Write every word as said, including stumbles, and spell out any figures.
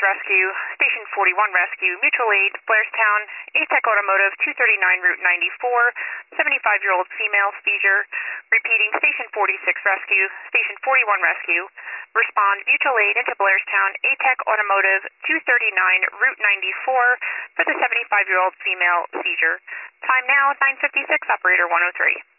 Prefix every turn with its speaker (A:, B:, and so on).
A: Rescue, Station forty-one Rescue, Mutual Aid, Blairstown, A-Tech Automotive, two thirty-nine Route ninety-four, seventy-five-year-old female seizure. Repeating, Station forty-six Rescue, Station forty-one Rescue. Respond, Mutual Aid into Blairstown, A-Tech Automotive, two thirty-nine Route ninety-four for the seventy-five-year-old female seizure. Time now, nine fifty-six, operator one oh three.